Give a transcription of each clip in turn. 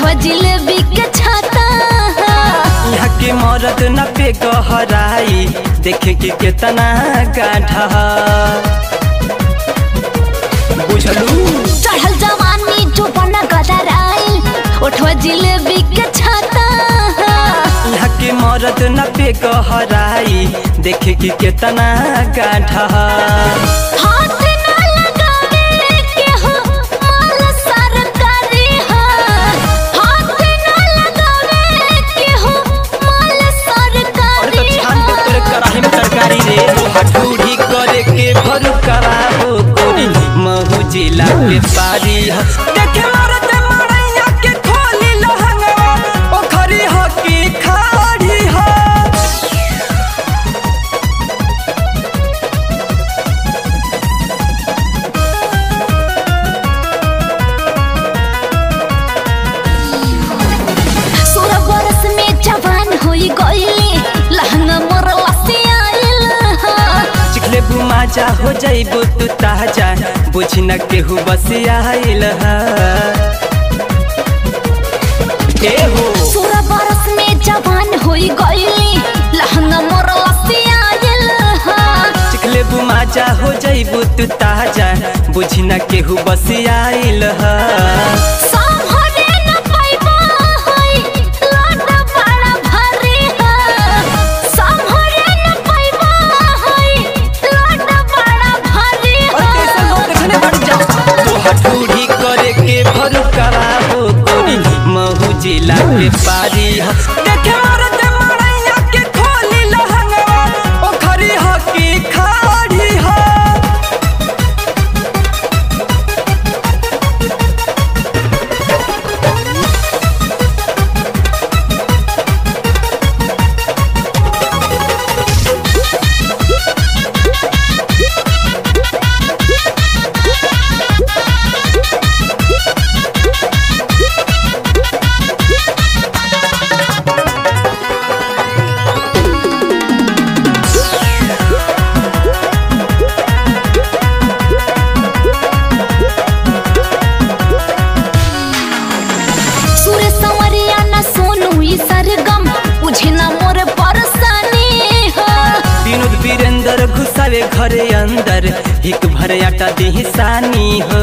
ओठवा जिलेबी के छाता यहाँ के मरद न पे गहराई देखे कि कितना गाढ़ा बुझलू। चढ़ल जवानी जो बना गदराई ओठवा जिलेबी के छाता यहाँ के मरद न पे गहराई देखे कि कितना गाढ़ा हाथ ना लगावे के हो माल सरकारी हाथ ना लगावे के हो माल सरकारी छान दे तोरे कराही में तरकारी रे हठूड़ी करे के भरू कराबो कोरी महू जिला के पारी देखे मरद मरैया के खोली लहंगवा ओखरी हकी खाड़ी ह सोलह बरस में जवान होई गईली लहंगा मोर लसियाइल चिखले बुमाजा हो जाइबो तू ताजा बुझ न केहू बसियाइल ह ए हो सोलह बरस में जवान होई गईली लहंगा मोर लसियाइल चिखले बुमाजा हो जाइबो तू ताजा बुझ न केहू बसियाइल ह संभरे न पाइबा होई लाड बड़ा भारी संभरे न पाइबा होई लाड बड़ा भारी तो हठूड़ी करे के भरू कराबो कोरी महू जिला के पारी देखे मरद मरैया के खोली लहंगवा ओखरी हकी खाड़ी ह सूर्य संवरिया न सोनू ई सरगम बुझे न मोर परसानी विनोद वीरेंद्र घुसावे घरे अंदर हिक भर आटा देही सानी हो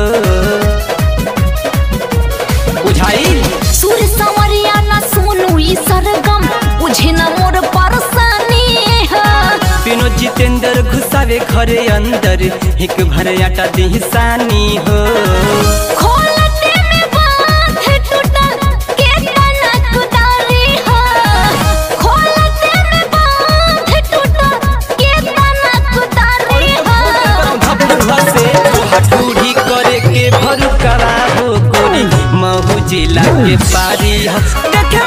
बुझाई सूर्य संवरिया न सोनू ई सरगम बुझे न मोर परसानी विनोद जितेंद्र घुसावे घरे अंदर हिक भर आटा देही सानी हो खोलते में बांध टूटल के तना कुदारी खोलते में बांध टूटल के तना कुदारी से हठूड़ी करे के भरू कराबो कोरी महू जिला के पारी देखे